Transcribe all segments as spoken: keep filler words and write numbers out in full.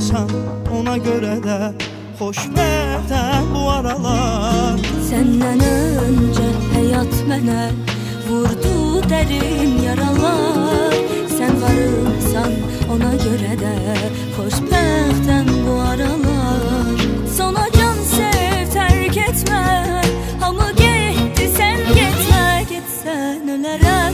varımsan, ona göre de xoşbəxtəm bu aralar. Səndən öncə həyat mənə vurdu dərin yaralar. Sən varımsan, ona görə də xoşbəxtəm bu aralar. Sona can sev, tərk etmə, hamı getdi, sən getmə, getsən ölərəm.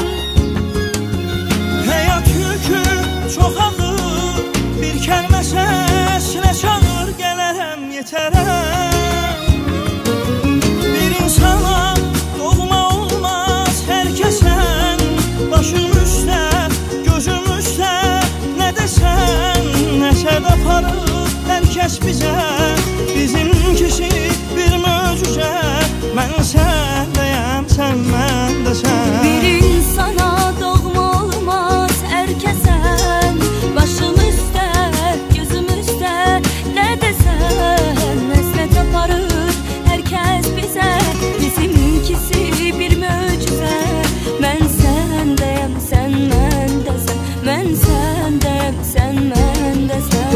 Həyat yükü çox ağır, bir kəlmə səslə çağır, gələrəm, yetərəm. Bir insana doğma olmaz hər kəsən, başım üstə, gözüm üstə, nə desən, nəşəd aparır hər kəs bizə. Bizimkisi bir möcüzə, mən səndəyəm, sən məndəsən. Bir insana doğma olmaz hər kəsən, başım üstə, gözüm üstə, nə desən, nəşəd aparır hər kəs bizə. Bizimkisi bir möcüzə, mən səndəyəm, sən məndəsən, mən səndəyəm, sən məndəsən.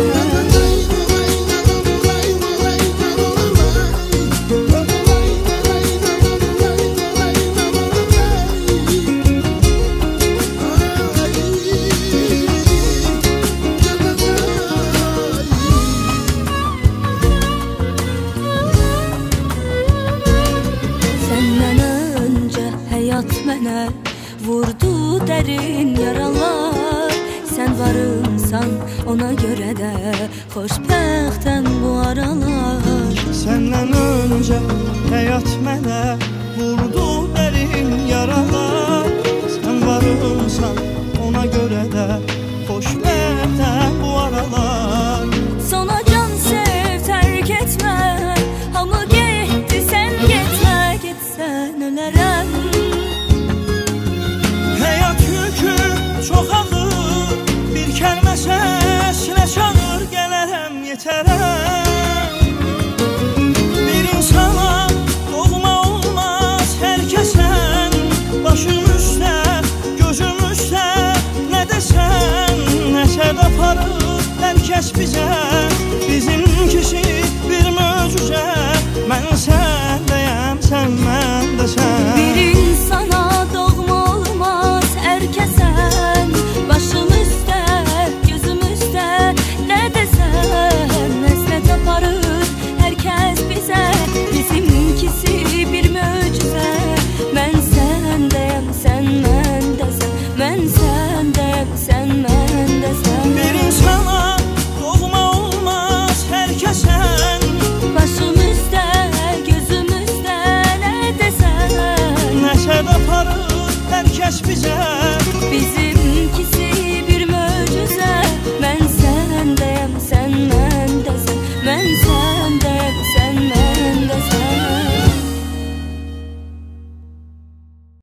Səndən öncə həyat mənə vurdu dərin yaralar. Sən varımsan, ona görə də xoşbəxtəm bu aralar. Səndən öncə həyat mənə vurdu dərin yaralar. Sən varımsan, ona görə də xoşbəxtəm bu aralar. Sona can sev, tərk etmə, hamı getdi, sən getmə, getsən ölərəm. Həyat yükü çox ağır, bir kəlmə səslə çağır, gələrəm, yetərəm. Bir insana doğma olmaz hər kəsən, başım üstə, gözüm üstə, nə desən, nəşəd aparır hər kəs bizə. Bizimkisi bir möcüzə, mən səndəyəm, sən məndəsən. Bir insana doğma olmaz hər kəsən, başım üstə, gözüm üstə, nə desən, nəşəd aparır hər kəs bizə. Bizimkisi bir möcüzə, mən səndəyəm, sən məndəsən, mən səndəyəm, sən məndəsən. Bir insana doğma olmaz hər kəsən, başım üstə, gözüm üstə, nə desən, nəşəd aparır hər kəs bizə. bizi